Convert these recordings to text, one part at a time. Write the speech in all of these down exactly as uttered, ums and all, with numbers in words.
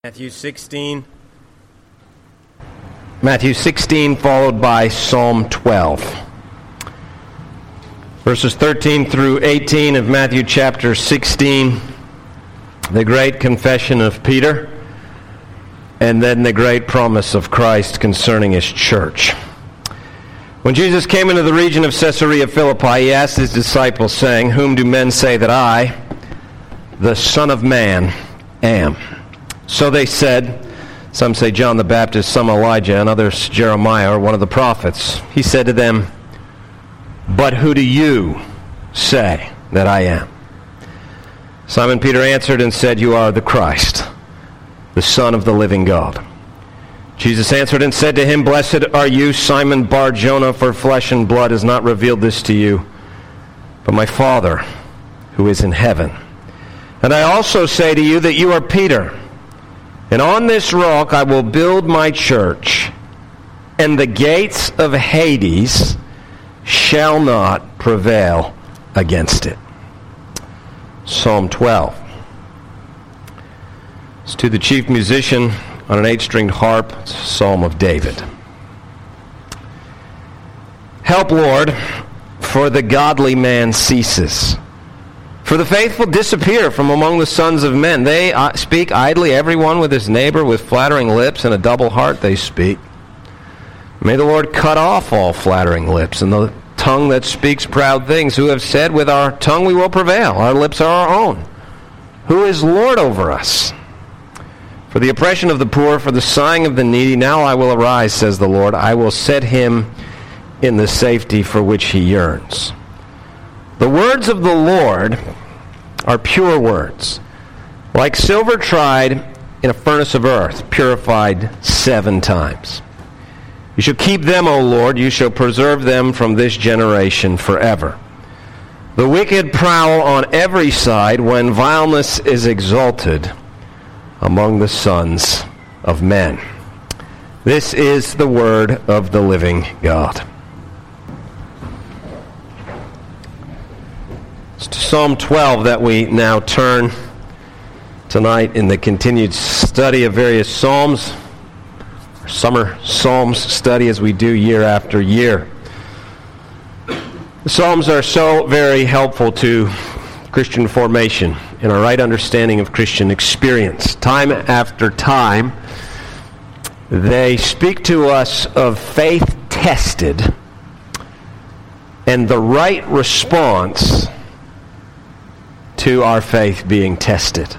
Matthew sixteen. Matthew sixteen followed by Psalm twelve. Verses thirteen through eighteen of Matthew chapter sixteen, the great confession of Peter, and then the great promise of Christ concerning his church. When Jesus came into the region of Caesarea Philippi, he asked his disciples, saying, "Whom do men say that I, the Son of Man, am?" So they said, some say John the Baptist, some Elijah, and others Jeremiah or one of the prophets. He said to them, "But who do you say that I am?" Simon Peter answered and said, "You are the Christ, the Son of the living God." Jesus answered and said to him, "Blessed are you, Simon Bar-Jonah, for flesh and blood has not revealed this to you, but my Father who is in heaven. And I also say to you that you are Peter, and on this rock I will build my church, and the gates of Hades shall not prevail against it." Psalm twelve. It's to the chief musician on an eight-stringed harp, it's a psalm of David. Help, Lord, for the godly man ceases. For the faithful disappear from among the sons of men. They uh, speak idly, everyone with his neighbor, with flattering lips, and a double heart they speak. May the Lord cut off all flattering lips, and the tongue that speaks proud things, who have said, "With our tongue we will prevail, our lips are our own." Who is Lord over us? For the oppression of the poor, for the sighing of the needy, now I will arise, says the Lord. I will set him in the safety for which he yearns. The words of the Lord are pure words, like silver tried in a furnace of earth, purified seven times. You shall keep them, O Lord, you shall preserve them from this generation forever. The wicked prowl on every side when vileness is exalted among the sons of men. This is the word of the living God. It's to Psalm twelve that we now turn tonight in the continued study of various psalms, our summer psalms study as we do year after year. The psalms are so very helpful to Christian formation and our right understanding of Christian experience. Time after time, they speak to us of faith tested and the right response to our faith being tested.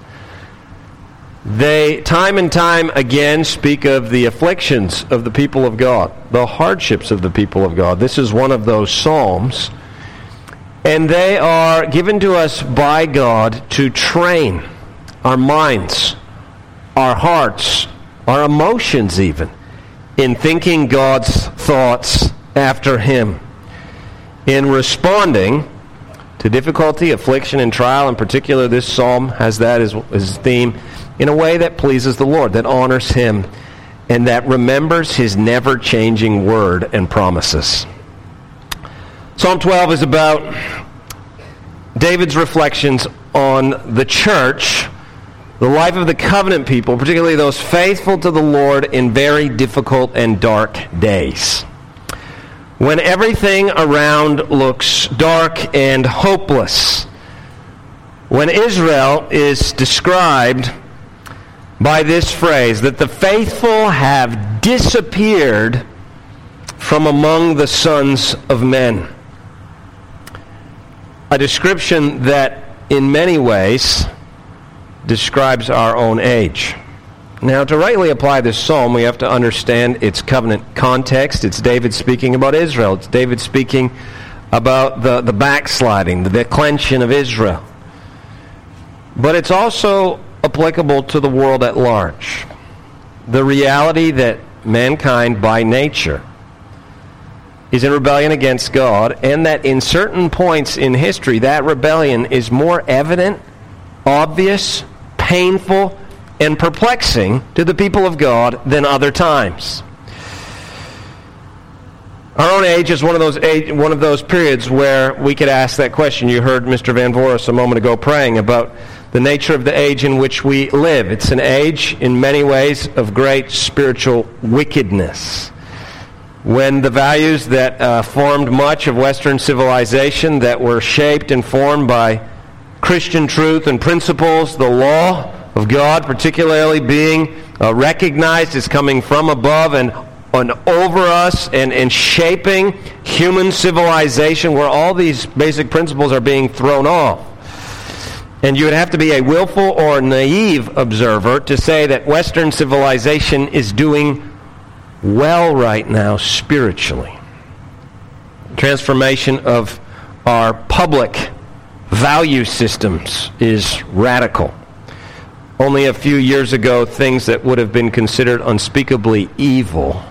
They, time and time again, speak of the afflictions of the people of God, the hardships of the people of God. This is one of those psalms, and they are given to us by God to train our minds, our hearts, our emotions even, in thinking God's thoughts after Him, in responding to difficulty, affliction, and trial. In particular, this psalm has that as his theme, in a way that pleases the Lord, that honors Him, and that remembers His never-changing word and promises. Psalm twelve is about David's reflections on the church, the life of the covenant people, particularly those faithful to the Lord in very difficult and dark days, when everything around looks dark and hopeless, when Israel is described by this phrase, that the faithful have disappeared from among the sons of men. A description that in many ways describes our own age. Now, to rightly apply this psalm, we have to understand its covenant context. It's David speaking about Israel. It's David speaking about the, the backsliding, the declension of Israel. But it's also applicable to the world at large. The reality that mankind by nature is in rebellion against God, and that in certain points in history, that rebellion is more evident, obvious, painful, and perplexing to the people of God than other times. Our own age is one of those age, one of those periods where we could ask that question. You heard Mister Van Voris a moment ago praying about the nature of the age in which we live. It's an age, in many ways, of great spiritual wickedness. When the values that uh, formed much of Western civilization, that were shaped and formed by Christian truth and principles, the law of God particularly being uh, recognized as coming from above and, and over us and, and shaping human civilization, where all these basic principles are being thrown off. And you would have to be a willful or naive observer to say that Western civilization is doing well right now spiritually. Transformation of our public value systems is radical. Only a few years ago, things that would have been considered unspeakably evil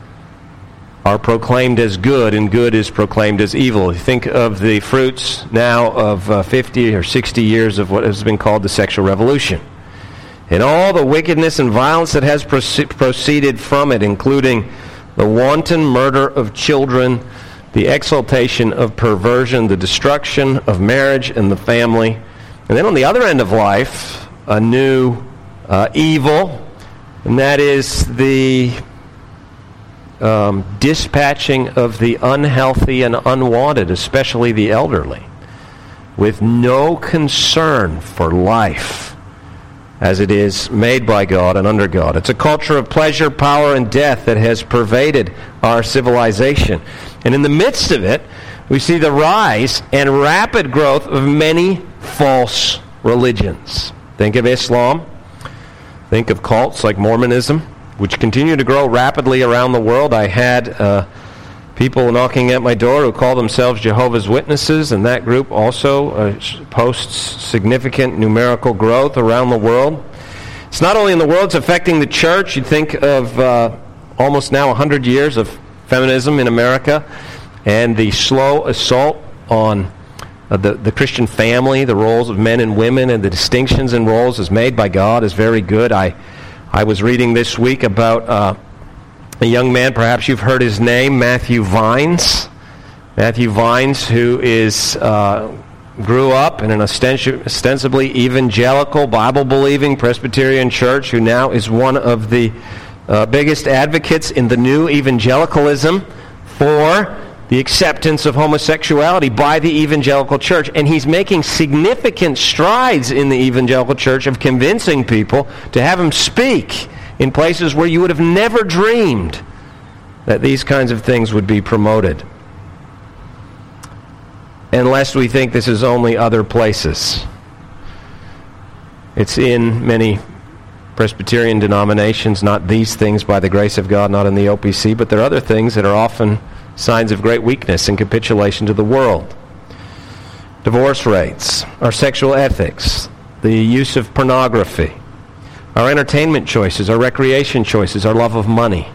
are proclaimed as good, and good is proclaimed as evil. Think of the fruits now of uh, fifty or sixty years of what has been called the sexual revolution, and all the wickedness and violence that has proce- proceeded from it, including the wanton murder of children, the exaltation of perversion, the destruction of marriage and the family. And then on the other end of life, a new uh, evil, and that is the um, dispatching of the unhealthy and unwanted, especially the elderly, with no concern for life as it is made by God and under God. It's a culture of pleasure, power, and death that has pervaded our civilization. And in the midst of it, we see the rise and rapid growth of many false religions. Think of Islam. Think of cults like Mormonism, which continue to grow rapidly around the world. I had uh, people knocking at my door who call themselves Jehovah's Witnesses, and that group also uh, posts significant numerical growth around the world. It's not only in the world, it's affecting the church. You think of uh, almost now one hundred years of feminism in America, and the slow assault on uh, the, the Christian family, the roles of men and women, and the distinctions in roles as made by God is very good. I, I was reading this week about Uh, a young man, perhaps you've heard his name, Matthew Vines. Matthew Vines, who is uh, grew up in an ostensi- ostensibly evangelical, Bible-believing Presbyterian church, who now is one of the uh, biggest advocates in the new evangelicalism for the acceptance of homosexuality by the evangelical church. And he's making significant strides in the evangelical church of convincing people to have him speak in places where you would have never dreamed that these kinds of things would be promoted. And lest we think this is only other places. It's in many Presbyterian denominations, not these things by the grace of God, not in the O P C, but there are other things that are often signs of great weakness and capitulation to the world. Divorce rates, our sexual ethics, the use of pornography, our entertainment choices, our recreation choices, our love of money.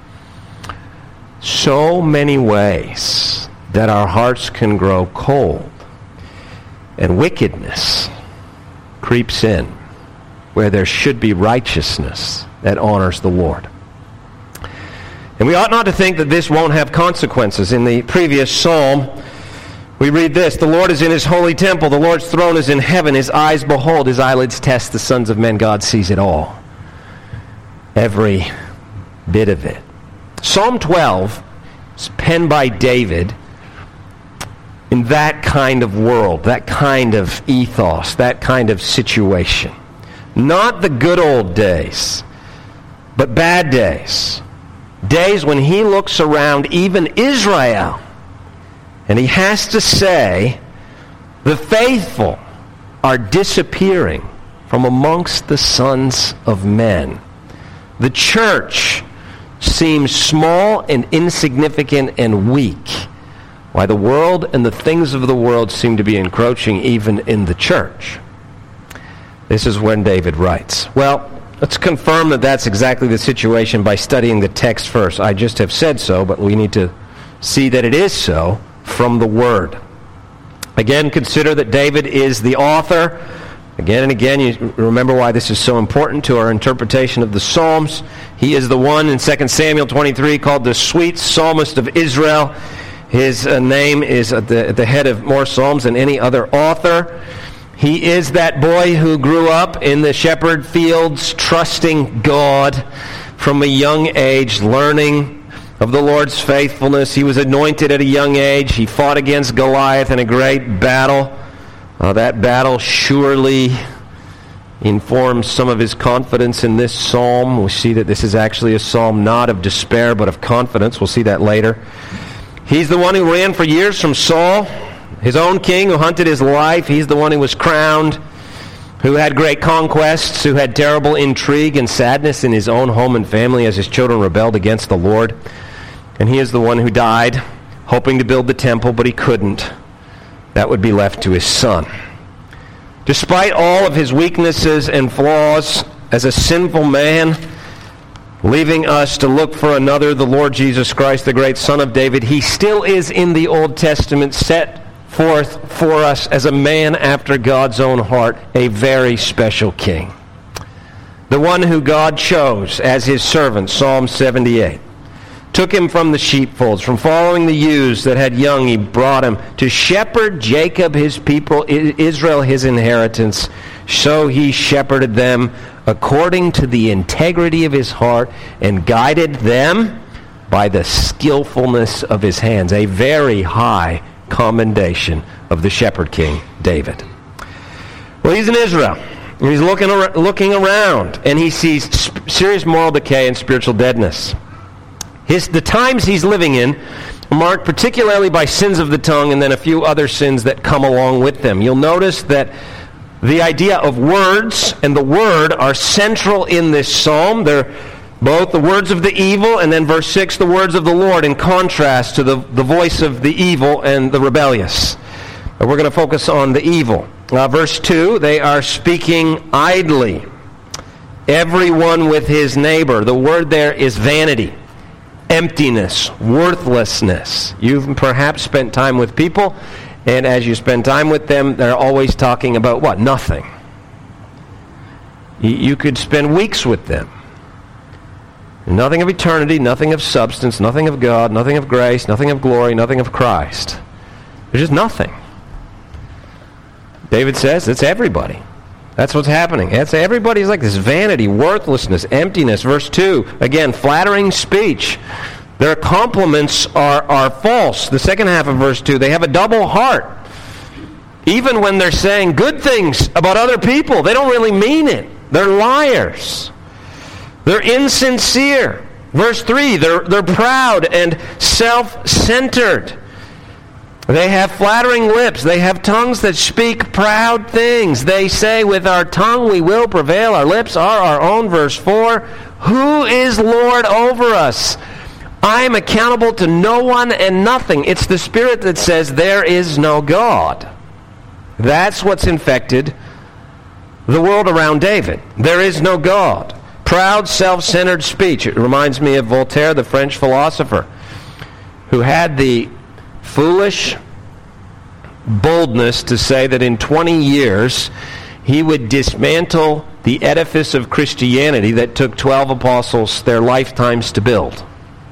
So many ways that our hearts can grow cold, and wickedness creeps in where there should be righteousness that honors the Lord. And we ought not to think that this won't have consequences. In the previous psalm, we read this: the Lord is in his holy temple, the Lord's throne is in heaven, his eyes behold, his eyelids test the sons of men. God sees it all. Every bit of it. Psalm twelve is penned by David in that kind of world, that kind of ethos, that kind of situation. Not the good old days, but bad days. Days when he looks around even Israel, and he has to say, the faithful are disappearing from amongst the sons of men. The church seems small and insignificant and weak, while the world and the things of the world seem to be encroaching even in the church. This is when David writes. Well, let's confirm that that's exactly the situation by studying the text first. I just have said so, but we need to see that it is so from the Word. Again, consider that David is the author. Again and again, you remember why this is so important to our interpretation of the Psalms. He is the one in Second Samuel twenty-three called the sweet psalmist of Israel. His uh, name is at the, at the head of more psalms than any other author. He is that boy who grew up in the shepherd fields, trusting God from a young age, learning of the Lord's faithfulness. He was anointed at a young age. He fought against Goliath in a great battle. Uh, that battle surely informs some of his confidence in this psalm. We see that this is actually a psalm not of despair, but of confidence. We'll see that later. He's the one who ran for years from Saul, his own king who hunted his life. He's the one who was crowned, who had great conquests, who had terrible intrigue and sadness in his own home and family as his children rebelled against the Lord. And he is the one who died, hoping to build the temple, but he couldn't. That would be left to his son. Despite all of his weaknesses and flaws as a sinful man, leaving us to look for another, the Lord Jesus Christ, the great Son of David, he still is in the Old Testament set forth for us as a man after God's own heart, a very special king. The one who God chose as his servant, Psalm seventy-eight. Took him from the sheepfolds, from following the ewes that had young, he brought him to shepherd Jacob, his people, Israel, his inheritance. So he shepherded them according to the integrity of his heart and guided them by the skillfulness of his hands. A very high commendation of the shepherd king, David. Well, he's in Israel. He's looking, ar- looking around, and he sees sp- serious moral decay and spiritual deadness. His, the times he's living in are marked particularly by sins of the tongue and then a few other sins that come along with them. You'll notice that the idea of words and the word are central in this psalm. They're both the words of the evil, and then verse six, the words of the Lord, in contrast to the, the voice of the evil and the rebellious. But we're going to focus on the evil. Uh, verse two, they are speaking idly, everyone with his neighbor. The word there is vanity, emptiness, worthlessness. You've perhaps spent time with people, and as you spend time with them, they're always talking about what? Nothing. You, you could spend weeks with them. Nothing of eternity, nothing of substance, nothing of God, nothing of grace, nothing of glory, nothing of Christ. There's just nothing. David says it's everybody. That's what's happening. It's everybody's like this vanity, worthlessness, emptiness. Verse two, again, flattering speech. Their compliments are, are false. The second half of verse two, they have a double heart. Even when they're saying good things about other people, they don't really mean it. They're liars. They're insincere. Verse three, they're, they're proud and self-centered. They have flattering lips. They have tongues that speak proud things. They say, with our tongue we will prevail. Our lips are our own. Verse four, who is Lord over us? I am accountable to no one and nothing. It's the spirit that says there is no God. That's what's infected the world around David. There is no God. Proud, self-centered speech. It reminds me of Voltaire, the French philosopher, who had the foolish boldness to say that in twenty years he would dismantle the edifice of Christianity that took twelve apostles their lifetimes to build.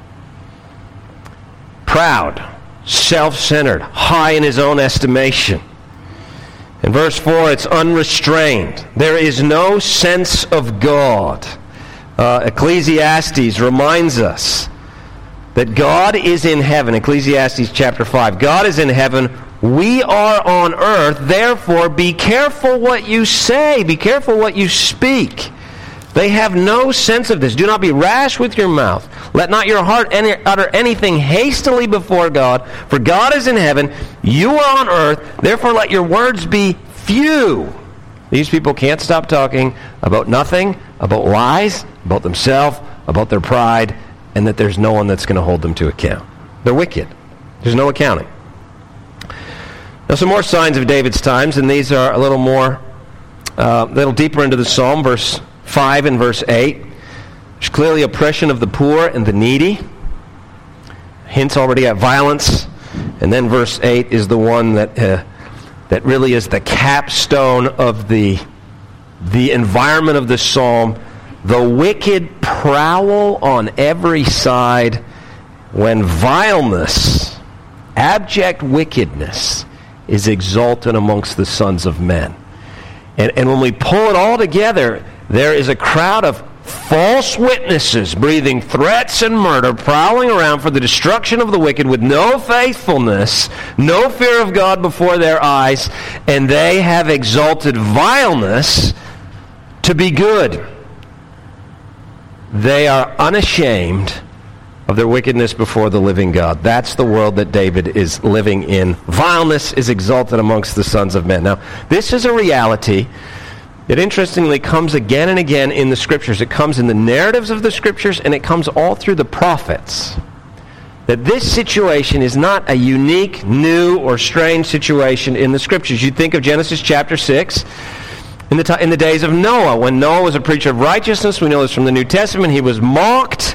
Proud, self-centered, high in his own estimation. In verse four, it's unrestrained. There is no sense of God. Uh, Ecclesiastes reminds us that God is in heaven. Ecclesiastes chapter five. God is in heaven. We are on earth. Therefore, be careful what you say. Be careful what you speak. They have no sense of this. Do not be rash with your mouth. Let not your heart any, utter anything hastily before God. For God is in heaven. You are on earth. Therefore, let your words be few. These people can't stop talking about nothing, about lies, about themselves, about their pride, and that there's no one that's going to hold them to account. They're wicked. There's no accounting. Now, some more signs of David's times, and these are a little more, uh, a little deeper into the psalm, verse five and verse eight. There's clearly oppression of the poor and the needy. Hints already at violence. And then verse eight is the one that uh, that really is the capstone of the the environment of the psalm. The wicked prowl on every side when vileness, abject wickedness, is exalted amongst the sons of men. And, and when we pull it all together, there is a crowd of false witnesses breathing threats and murder, prowling around for the destruction of the wicked with no faithfulness, no fear of God before their eyes, and they have exalted vileness to be good. They are unashamed of their wickedness before the living God. That's the world that David is living in. Vileness is exalted amongst the sons of men. Now, this is a reality that interestingly comes again and again in the Scriptures. It comes in the narratives of the Scriptures, and it comes all through the prophets. That this situation is not a unique, new, or strange situation in the Scriptures. You think of Genesis chapter six. In the, t- in the days of Noah, when Noah was a preacher of righteousness, we know this from the New Testament, he was mocked.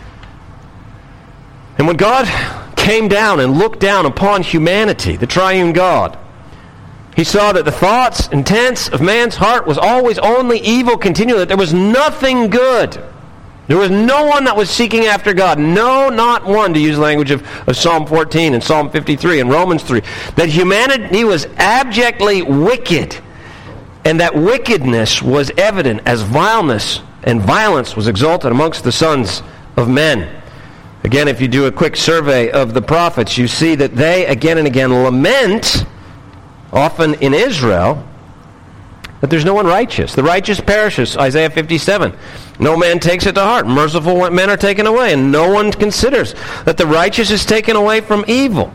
And when God came down and looked down upon humanity, the triune God, he saw that the thoughts, intents of man's heart was always only evil continually, that there was nothing good. There was no one that was seeking after God. No, not one, to use the language of, of Psalm fourteen and Psalm fifty-three and Romans three. That humanity was abjectly wicked. And that wickedness was evident as vileness and violence was exalted amongst the sons of men. Again, if you do a quick survey of the prophets, you see that they again and again lament, often in Israel, that there's no one righteous. The righteous perishes, Isaiah fifty-seven. No man takes it to heart. Merciful men are taken away, and no one considers that the righteous is taken away from evil.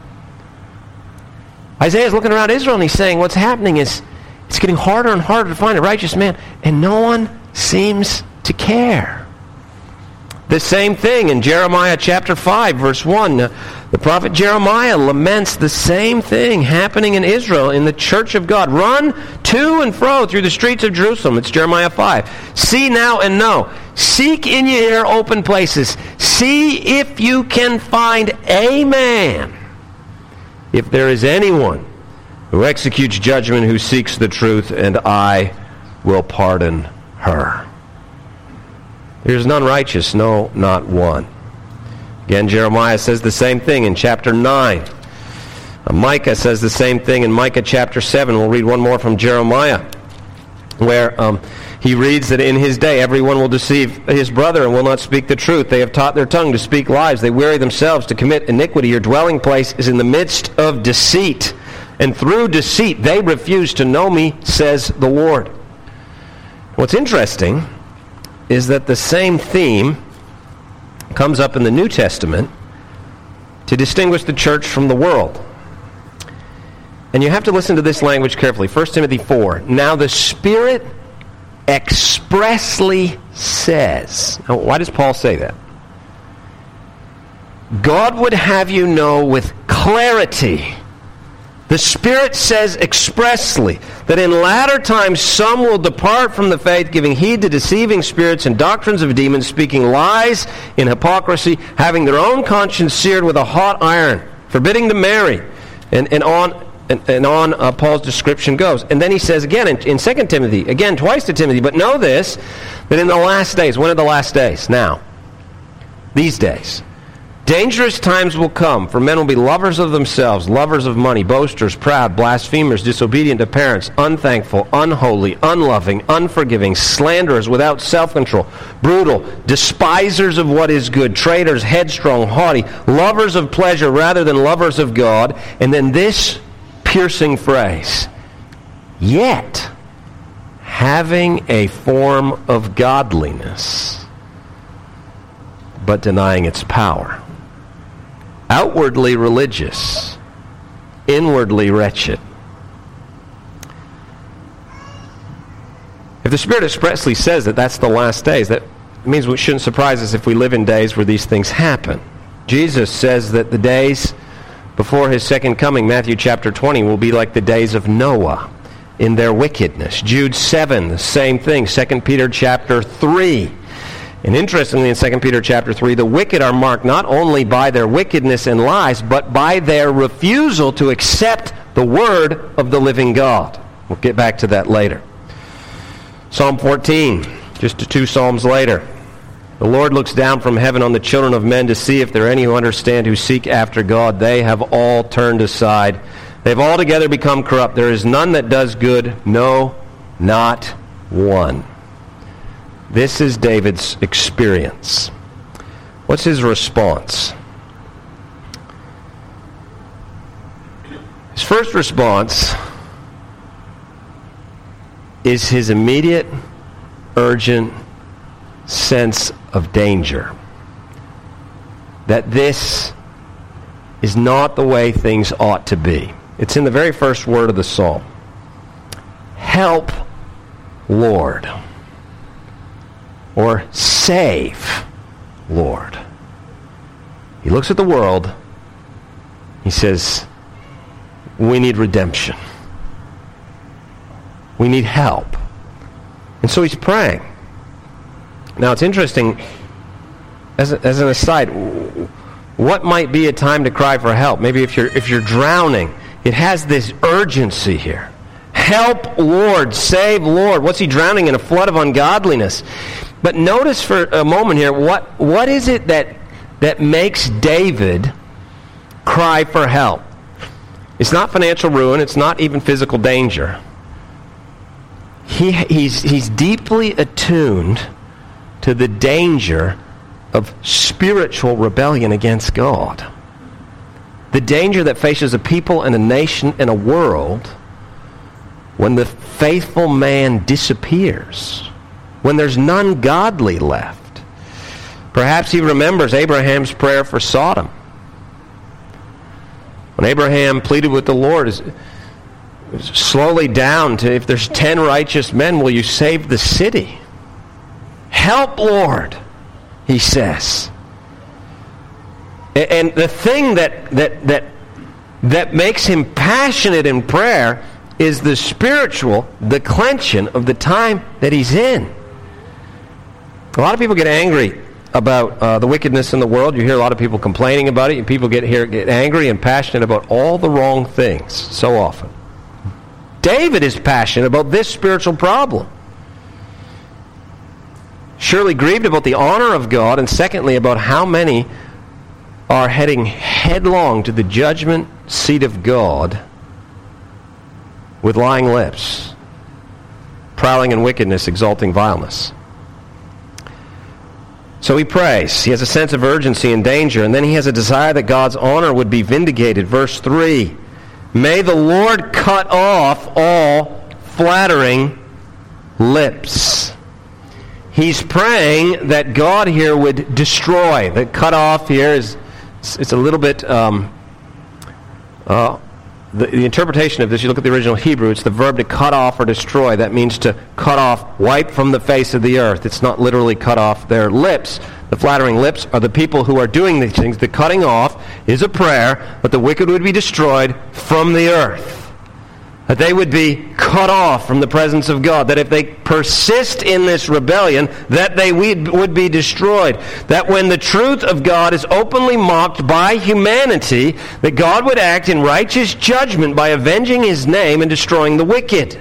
Isaiah is looking around Israel and he's saying what's happening is it's getting harder and harder to find a righteous man, and no one seems to care. The same thing in Jeremiah chapter five, verse one. The prophet Jeremiah laments the same thing happening in Israel, in the church of God. Run to and fro through the streets of Jerusalem. It's Jeremiah five. See now and know. Seek in your open places. See if you can find a man, if there is anyone who executes judgment, who seeks the truth, and I will pardon her. There is none righteous, no, not one. Again, Jeremiah says the same thing in chapter nine. Uh, Micah says the same thing in Micah chapter seven. We'll read one more from Jeremiah, where um, he reads that in his day everyone will deceive his brother and will not speak the truth. They have taught their tongue to speak lies. They weary themselves to commit iniquity. Your dwelling place is in the midst of deceit. And through deceit they refuse to know me, says the Lord. What's interesting is that the same theme comes up in the New Testament to distinguish the church from the world. And you have to listen to this language carefully. First Timothy four. Now the Spirit expressly says. Now, why does Paul say that? God would have you know with clarity. The Spirit says expressly that in latter times some will depart from the faith, giving heed to deceiving spirits and doctrines of demons, speaking lies in hypocrisy, having their own conscience seared with a hot iron, forbidding to marry, and, and on and, and on uh, Paul's description goes. And then he says again in, in Second Timothy, again twice to Timothy, but know this, that in the last days, when are the last days? Now, these days. Dangerous times will come, for men will be lovers of themselves, lovers of money, boasters, proud, blasphemers, disobedient to parents, unthankful, unholy, unloving, unforgiving, slanderers, without self-control, brutal, despisers of what is good, traitors, headstrong, haughty, lovers of pleasure rather than lovers of God. And then this piercing phrase, yet having a form of godliness, but denying its power. Outwardly religious, inwardly wretched. If the Spirit expressly says that that's the last days, that means it shouldn't surprise us if we live in days where these things happen. Jesus says that the days before his second coming, Matthew chapter twenty, will be like the days of Noah in their wickedness. Jude seven, the same thing. Second Peter chapter three. And interestingly, in Second Peter chapter three, the wicked are marked not only by their wickedness and lies, but by their refusal to accept the word of the living God. We'll get back to that later. Psalm fourteen, just two psalms later. The Lord looks down from heaven on the children of men to see if there are any who understand, who seek after God. They have all turned aside. They have altogether become corrupt. There is none that does good, no, not one. This is David's experience. What's his response? His first response is his immediate, urgent sense of danger. That this is not the way things ought to be. It's in the very first word of the psalm. Help, Lord. Or save, Lord. He looks at the world. He says, we need redemption. We need help. And so he's praying. Now it's interesting, as, a, as an aside, what might be a time to cry for help? Maybe if you're if you're drowning, it has this urgency here. Help, Lord, save, Lord. What's he drowning in? A flood of ungodliness. But notice for a moment here, what what is it that that makes David cry for help? It's not financial ruin. It's not even physical danger. He he's he's deeply attuned to the danger of spiritual rebellion against God. The danger that faces a people and a nation and a world when the faithful man disappears, when there's none godly left. Perhaps he remembers Abraham's prayer for Sodom. When Abraham pleaded with the Lord, is slowly down to, if there's ten righteous men, will you save the city? Help, Lord, he says. And the thing that that that that makes him passionate in prayer is the spiritual declension of the time that he's in. A lot of people get angry about uh, the wickedness in the world. You hear a lot of people complaining about it, and people get here get angry and passionate about all the wrong things so often. David is passionate about this spiritual problem. Surely grieved about the honor of God, and secondly, about how many are heading headlong to the judgment seat of God with lying lips, prowling in wickedness, exalting vileness. So he prays. He has a sense of urgency and danger, and then he has a desire that God's honor would be vindicated. Verse three, may the Lord cut off all flattering lips. He's praying that God here would destroy. The cut off here is it's a little bit um, uh, the, the interpretation of this. You look at the original Hebrew. It's the verb to cut off or destroy. That means to cut off, wipe from the face of the earth. It's not literally cut off their lips. The flattering lips are the people who are doing these things. The cutting off is a prayer that the wicked would be destroyed from the earth. That they would be cut off from the presence of God. That if they persist in this rebellion, that they would be destroyed. That when the truth of God is openly mocked by humanity, that God would act in righteous judgment by avenging his name and destroying the wicked.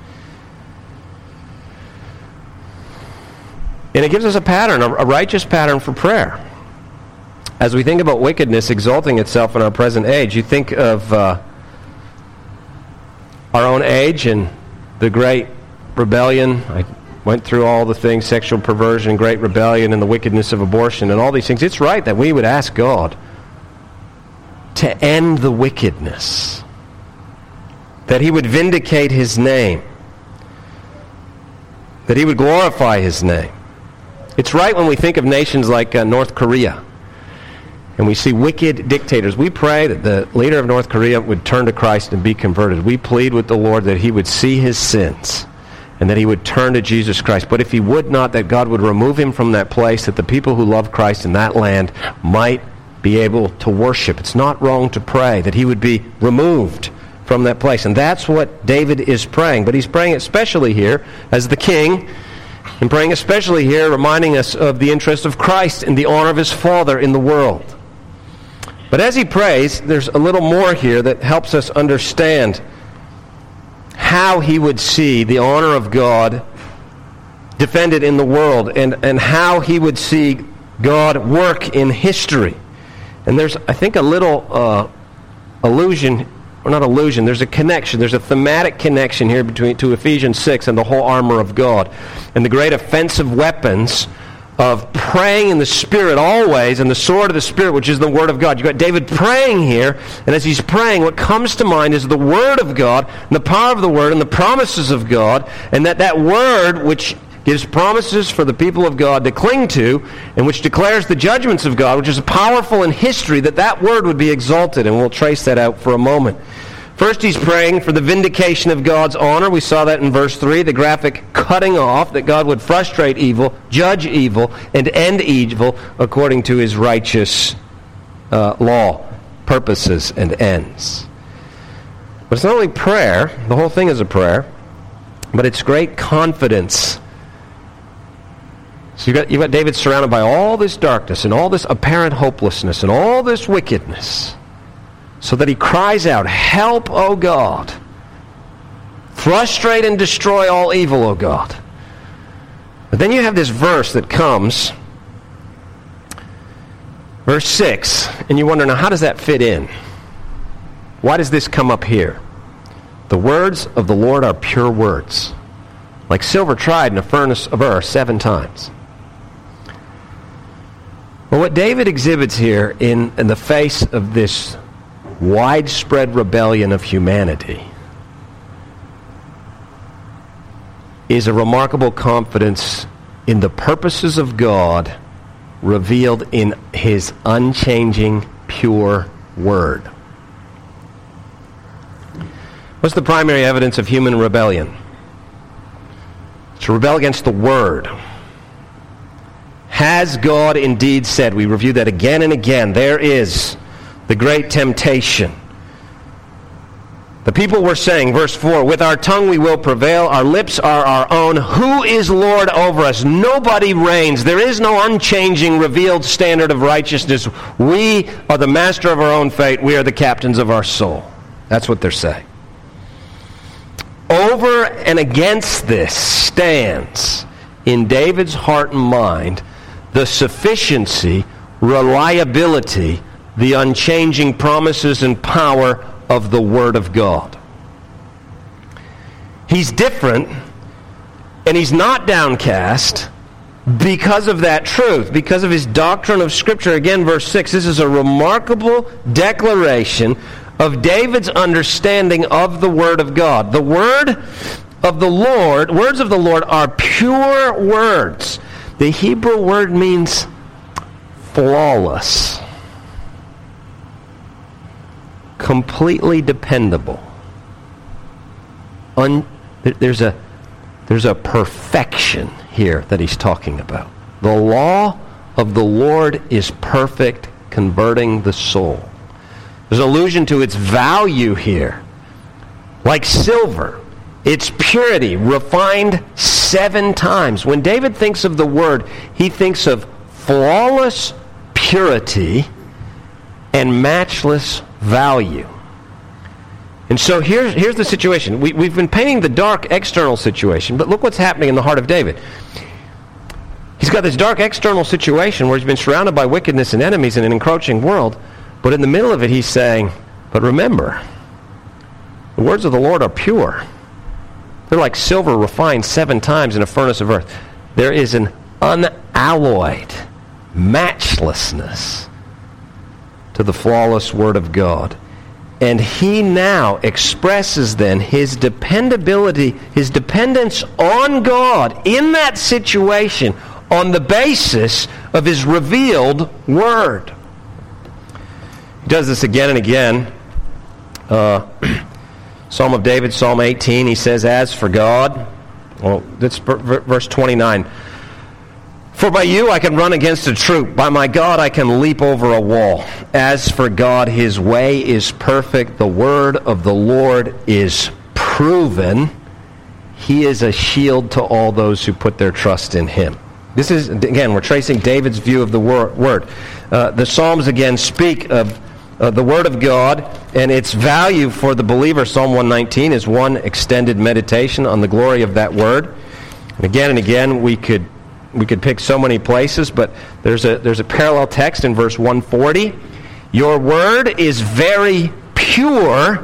And it gives us a pattern, a righteous pattern for prayer. As we think about wickedness exalting itself in our present age, you think of Uh, our own age and the great rebellion. I went through all the things, sexual perversion, great rebellion, and the wickedness of abortion, and all these things. It's right that we would ask God to end the wickedness, that he would vindicate his name, that he would glorify his name. It's right when we think of nations like uh, North Korea, and we see wicked dictators. We pray that the leader of North Korea would turn to Christ and be converted. We plead with the Lord that he would see his sins and that he would turn to Jesus Christ. But if he would not, that God would remove him from that place, that the people who love Christ in that land might be able to worship. It's not wrong to pray that he would be removed from that place. And that's what David is praying. But he's praying especially here as the king, and praying especially here, reminding us of the interest of Christ and the honor of his Father in the world. But as he prays, there's a little more here that helps us understand how he would see the honor of God defended in the world, and, and how he would see God work in history. And there's, I think, a little uh, allusion or not allusion, there's a connection. There's a thematic connection here between to Ephesians six and the whole armor of God. And the great offensive weapons of praying in the Spirit always, and the sword of the Spirit, which is the Word of God. You've got David praying here, and as he's praying, what comes to mind is the Word of God, and the power of the Word, and the promises of God, and that that Word, which gives promises for the people of God to cling to, and which declares the judgments of God, which is powerful in history, that that Word would be exalted, and we'll trace that out for a moment. First, he's praying for the vindication of God's honor. We saw that in verse three, the graphic cutting off, that God would frustrate evil, judge evil, and end evil according to his righteous uh, law, purposes, and ends. But it's not only prayer, the whole thing is a prayer, but it's great confidence. So you've got, you've got David surrounded by all this darkness and all this apparent hopelessness and all this wickedness, so that he cries out, "Help, O God! Frustrate and destroy all evil, O God." But then you have this verse that comes, verse six, and you wonder, now how does that fit in? Why does this come up here? The words of the Lord are pure words, like silver tried in a furnace of earth seven times. Well, what David exhibits here in, in the face of this widespread rebellion of humanity is a remarkable confidence in the purposes of God revealed in his unchanging, pure word. What's the primary evidence of human rebellion? To rebel against the word. Has God indeed said? We review that again and again. There is the great temptation. The people were saying, verse four, "With our tongue we will prevail, our lips are our own. Who is Lord over us?" Nobody reigns. There is no unchanging, revealed standard of righteousness. We are the master of our own fate. We are the captains of our soul. That's what they're saying. Over and against this stands, in David's heart and mind, the sufficiency, reliability, the unchanging promises and power of the Word of God. He's different, and he's not downcast because of that truth, because of his doctrine of Scripture. Again, verse six, this is a remarkable declaration of David's understanding of the Word of God. The Word of the Lord, words of the Lord are pure words. The Hebrew word means flawless, completely dependable. Un, there's a there's a perfection here that he's talking about. The law of the Lord is perfect, converting the soul. There's an allusion to its value here. Like silver, its purity, refined seven times. When David thinks of the word, he thinks of flawless purity and matchless value. And so here's, here's the situation. We, we've been painting the dark external situation, but look what's happening in the heart of David. He's got this dark external situation where he's been surrounded by wickedness and enemies in an encroaching world, but in the middle of it he's saying, but remember, the words of the Lord are pure. They're like silver refined seven times in a furnace of earth. There is an unalloyed matchlessness to the flawless Word of God. And he now expresses then his dependability, his dependence on God in that situation on the basis of his revealed Word. He does this again and again. Uh, Psalm of David, Psalm eighteen, he says, "As for God," well, that's verse twenty-nine, "For by you I can run against a troop. By my God I can leap over a wall. As for God, his way is perfect. The word of the Lord is proven. He is a shield to all those who put their trust in him." This is, again, we're tracing David's view of the word. Uh, the Psalms, again, speak of uh, the Word of God and its value for the believer. Psalm one nineteen is one extended meditation on the glory of that Word. And again and again, we could we could pick so many places, but there's a there's a parallel text in verse one forty. "Your Word is very pure,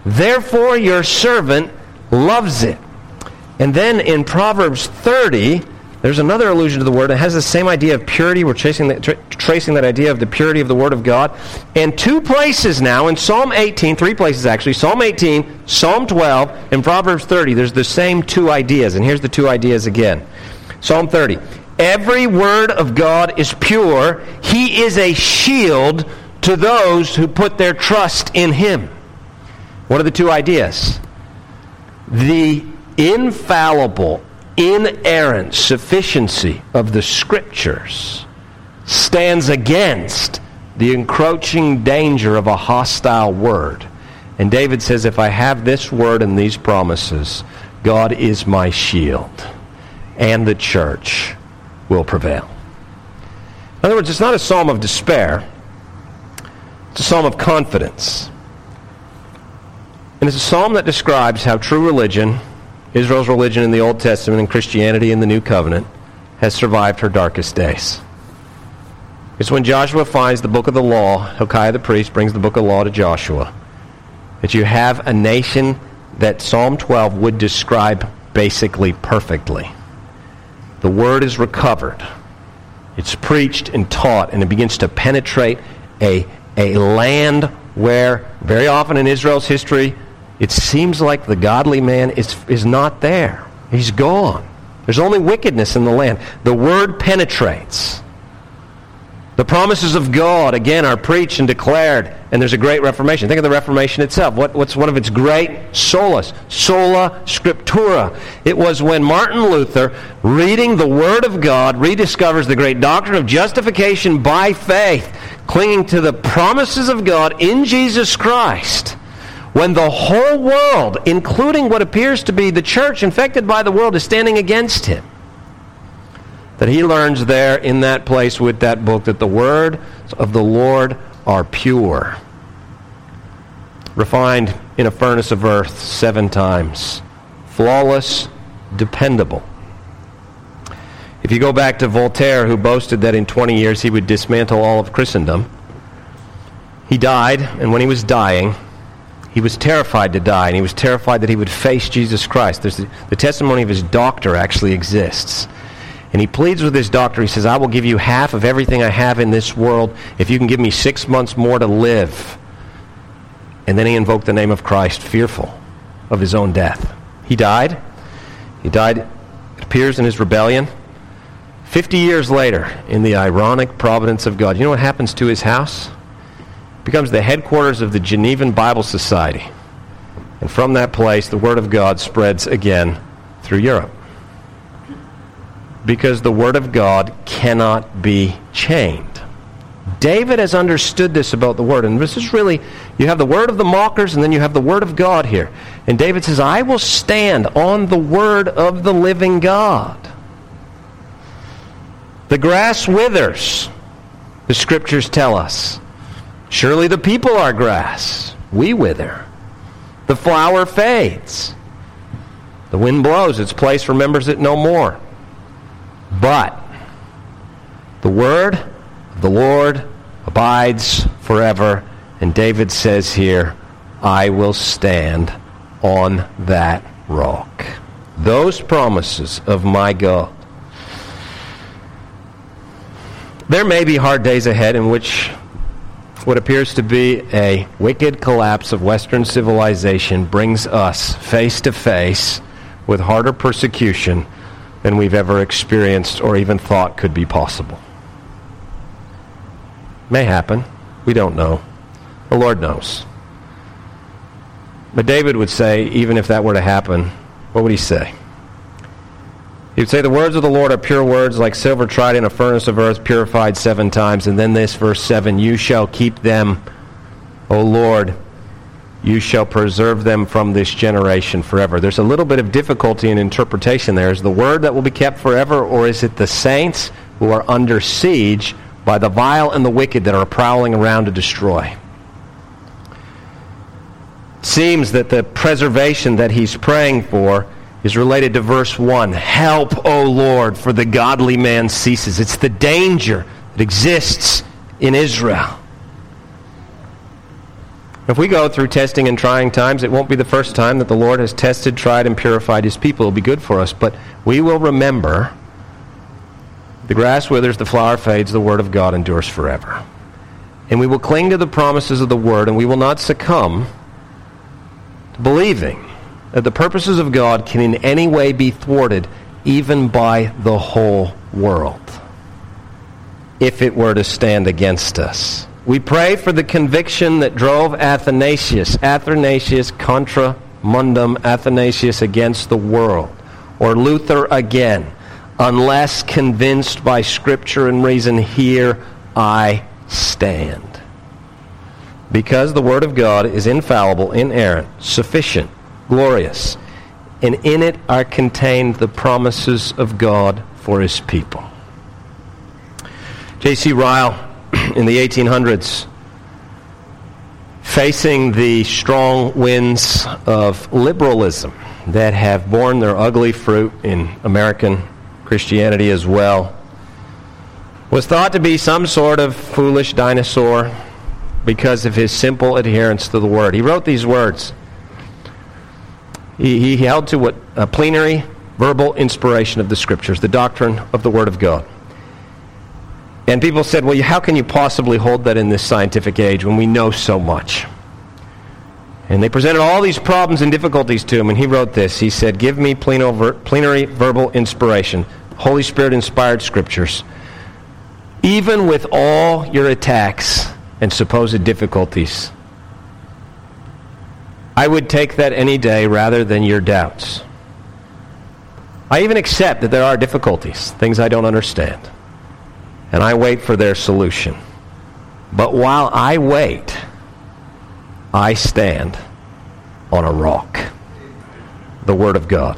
Therefore your servant loves it. And then in Proverbs thirty, there's another allusion to the Word. It has the same idea of purity. We're tracing that, tra- tracing that idea of the purity of the Word of God. And two places now, in Psalm eighteen, three places actually, Psalm eighteen, Psalm twelve, and Proverbs thirty, there's the same two ideas. And here's the two ideas again. Psalm thirty, every word of God is pure. He is a shield to those who put their trust in Him. What are the two ideas? The infallible, inerrant sufficiency of the Scriptures stands against the encroaching danger of a hostile word. And David says, if I have this word and these promises, God is my shield, and the church will prevail. In other words, it's not a psalm of despair. It's a psalm of confidence. And it's a psalm that describes how true religion, Israel's religion in the Old Testament and Christianity in the New Covenant, has survived her darkest days. It's when Joshua finds the book of the law, Hilkiah the priest brings the book of law to Joshua, that you have a nation that Psalm twelve would describe basically perfectly. The word is recovered. It's preached and taught, and it begins to penetrate a, a land where, very often in Israel's history, it seems like the godly man is, is not there. He's gone. There's only wickedness in the land. The word penetrates. The promises of God, again, are preached and declared, and there's a great Reformation. Think of the Reformation itself. What, what's one of its great solas? Sola Scriptura. It was when Martin Luther, reading the Word of God, rediscovers the great doctrine of justification by faith, clinging to the promises of God in Jesus Christ, when the whole world, including what appears to be the church infected by the world, is standing against him, that he learns there in that place with that book that the words of the Lord are pure, refined in a furnace of earth seven times, flawless, dependable. If you go back to Voltaire, who boasted that in twenty years he would dismantle all of Christendom, he died, and when he was dying, he was terrified to die, and he was terrified that he would face Jesus Christ. There's the, the testimony of his doctor actually exists. And he pleads with his doctor. He says, I will give you half of everything I have in this world if you can give me six months more to live. And then he invoked the name of Christ, fearful of his own death. He died. He died, it appears, in his rebellion. Fifty years later, in the ironic providence of God, you know what happens to his house? It becomes the headquarters of the Genevan Bible Society. And from that place, the Word of God spreads again through Europe. Because the Word of God cannot be chained. David has understood this about the Word. And this is really, you have the word of the mockers, and then you have the Word of God here. And David says, I will stand on the Word of the living God. The grass withers, the Scriptures tell us. Surely the people are grass. We wither. The flower fades. The wind blows. Its place remembers it no more. But the word of the Lord abides forever. And David says here, I will stand on that rock. Those promises of my God. There may be hard days ahead in which what appears to be a wicked collapse of Western civilization brings us face to face with harder persecution than we've ever experienced or even thought could be possible. May happen. We don't know. The Lord knows. But David would say, even if that were to happen, what would he say? He would say, the words of the Lord are pure words, like silver tried in a furnace of earth, purified seven times. And then this, verse seven, you shall keep them, O Lord, you shall preserve them from this generation forever. There's a little bit of difficulty in interpretation there. Is the word that will be kept forever, or is it the saints who are under siege by the vile and the wicked that are prowling around to destroy? It seems that the preservation that he's praying for is related to verse one. Help, O Lord, for the godly man ceases. It's the danger that exists in Israel. If we go through testing and trying times, it won't be the first time that the Lord has tested, tried, and purified his people. It will be good for us. But we will remember, the grass withers, the flower fades, the word of God endures forever. And we will cling to the promises of the word, and we will not succumb to believing that the purposes of God can in any way be thwarted, even by the whole world, if it were to stand against us. We pray for the conviction that drove Athanasius, Athanasius contra mundum, Athanasius against the world, or Luther again, unless convinced by Scripture and reason, here I stand. Because the Word of God is infallible, inerrant, sufficient, glorious, and in it are contained the promises of God for his people. J C Ryle, in the eighteen hundreds, facing the strong winds of liberalism that have borne their ugly fruit in American Christianity as well, was thought to be some sort of foolish dinosaur because of his simple adherence to the Word. He wrote these words. He, he held to what a plenary verbal inspiration of the Scriptures, the doctrine of the Word of God. And people said, well, how can you possibly hold that in this scientific age when we know so much? And they presented all these problems and difficulties to him, and he wrote this. He said, give me plenary verbal inspiration, Holy Spirit-inspired Scriptures, even with all your attacks and supposed difficulties. I would take that any day rather than your doubts. I even accept that there are difficulties, things I don't understand, and I wait for their solution. But while I wait, I stand on a rock, the Word of God.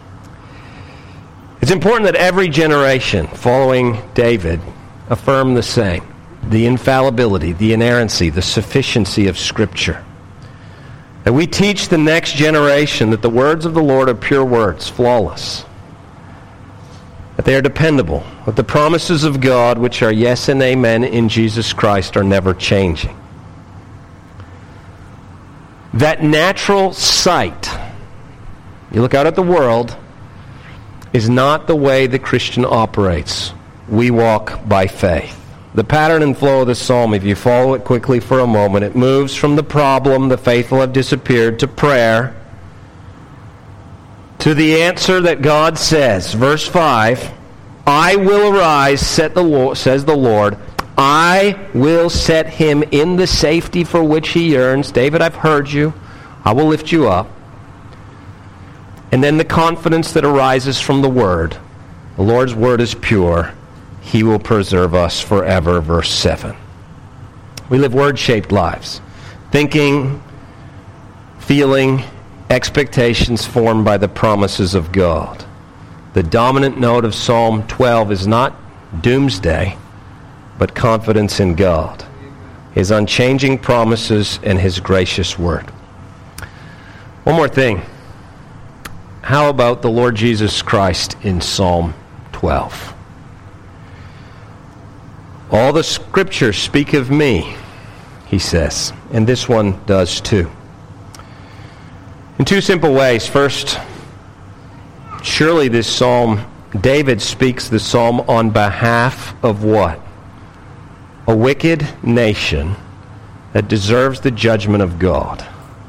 It's important that every generation following David affirm the same, the infallibility, the inerrancy, the sufficiency of Scripture. That we teach the next generation that the words of the Lord are pure words, flawless, that they are dependable, that the promises of God, which are yes and amen in Jesus Christ, are never changing. That natural sight, you look out at the world, is not the way the Christian operates. We walk by faith. The pattern and flow of the psalm, if you follow it quickly for a moment, it moves from the problem, the faithful have disappeared, to prayer, to the answer that God says. Verse five, I will arise, said the Lord, says the Lord. I will set him in the safety for which he yearns. David, I've heard you. I will lift you up. And then the confidence that arises from the Word. The Lord's Word is pure. He will preserve us forever. Verse seven. We live Word-shaped lives. Thinking, feeling, expectations formed by the promises of God. The dominant note of Psalm twelve is not doomsday, but confidence in God, His unchanging promises, and His gracious Word. One more thing. How about the Lord Jesus Christ in Psalm twelve? All the Scriptures speak of me, he says, and this one does too. In two simple ways. First, surely this psalm, David speaks the psalm on behalf of what? A wicked nation that deserves the judgment of God.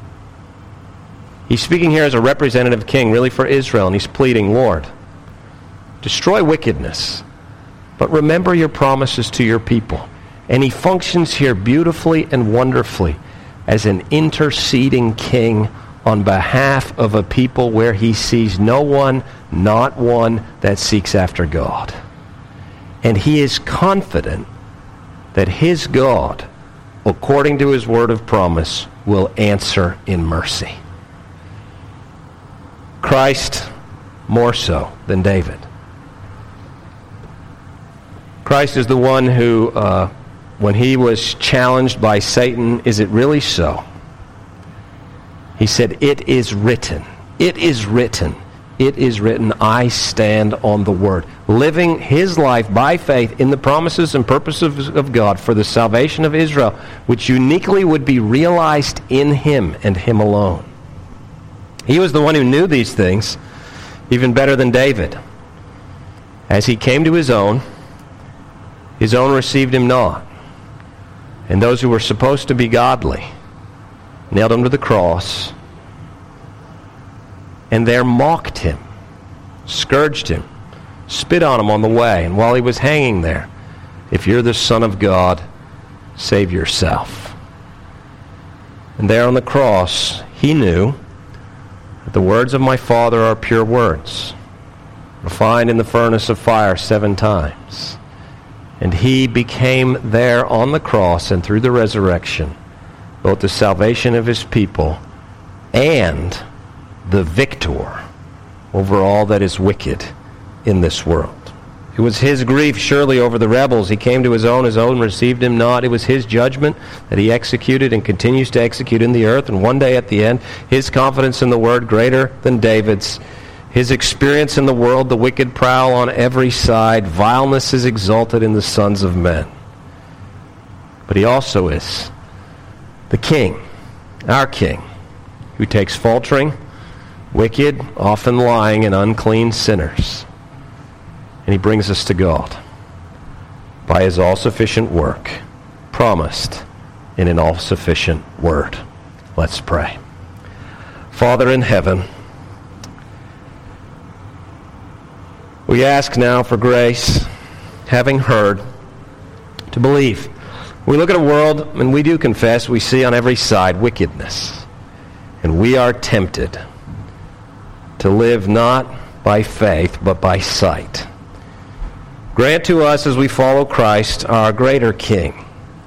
He's speaking here as a representative king, really for Israel, and he's pleading, Lord, destroy wickedness, but remember your promises to your people. And he functions here beautifully and wonderfully as an interceding king on behalf of a people where he sees no one, not one, that seeks after God. And he is confident that his God, according to his word of promise, will answer in mercy. Christ more so than David. Christ is the one who, uh, when he was challenged by Satan, is it really so? He said, it is written. It is written. it is written, I stand on the Word. Living his life by faith in the promises and purposes of God for the salvation of Israel, which uniquely would be realized in him and him alone. He was the one who knew these things even better than David. As he came to his own, his own received him not. And those who were supposed to be godly nailed him to the cross, and there mocked him, scourged him, spit on him on the way. And while he was hanging there, if you're the Son of God, save yourself. And there on the cross, he knew that the words of my Father are pure words, refined in the furnace of fire seven times. And he became there on the cross and through the resurrection both the salvation of his people and the victor over all that is wicked in this world. It was his grief surely over the rebels. He came to his own, his own received him not. It was his judgment that he executed and continues to execute in the earth. And one day at the end, his confidence in the word greater than David's. His experience in the world, the wicked prowl on every side. Vileness is exalted in the sons of men. But he also is the King, our King, who takes faltering, wicked, often lying, and unclean sinners, and he brings us to God by his all-sufficient work, promised in an all-sufficient word. Let's pray. Father in heaven, we ask now for grace, having heard, to believe. We look at a world, and we do confess, we see on every side wickedness. And we are tempted to live not by faith, but by sight. Grant to us, as we follow Christ, our greater King,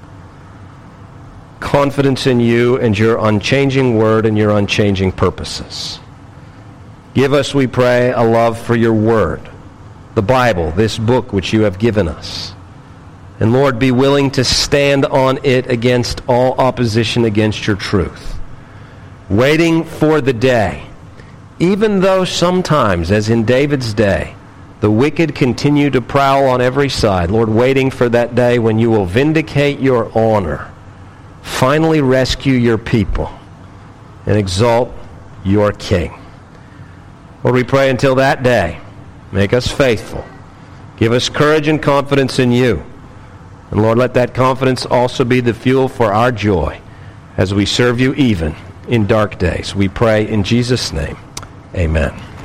confidence in you and your unchanging word and your unchanging purposes. Give us, we pray, a love for your word, the Bible, this book which you have given us. And Lord, be willing to stand on it against all opposition against your truth. Waiting for the day, even though sometimes, as in David's day, the wicked continue to prowl on every side. Lord, waiting for that day when you will vindicate your honor, finally rescue your people, and exalt your King. Lord, we pray until that day, make us faithful. Give us courage and confidence in you. And Lord, let that confidence also be the fuel for our joy as we serve you even in dark days. We pray in Jesus' name. Amen.